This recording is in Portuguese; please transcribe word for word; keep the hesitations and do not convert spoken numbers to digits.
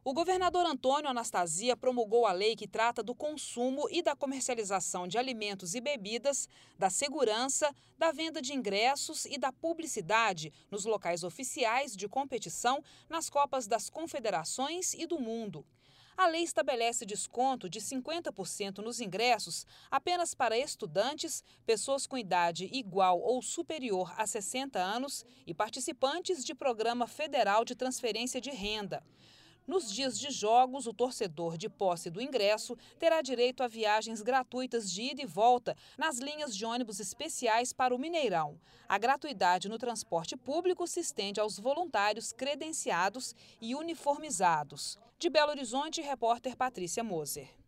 O governador Antônio Anastasia promulgou a lei que trata do consumo e da comercialização de alimentos e bebidas, da segurança, da venda de ingressos e da publicidade nos locais oficiais de competição nas Copas das Confederações e do Mundo. A lei estabelece desconto de cinquenta por cento nos ingressos apenas para estudantes, pessoas com idade igual ou superior a sessenta anos e participantes de programa federal de transferência de renda. Nos dias de jogos, o torcedor de posse do ingresso terá direito a viagens gratuitas de ida e volta nas linhas de ônibus especiais para o Mineirão. A gratuidade no transporte público se estende aos voluntários credenciados e uniformizados. De Belo Horizonte, repórter Patrícia Moser.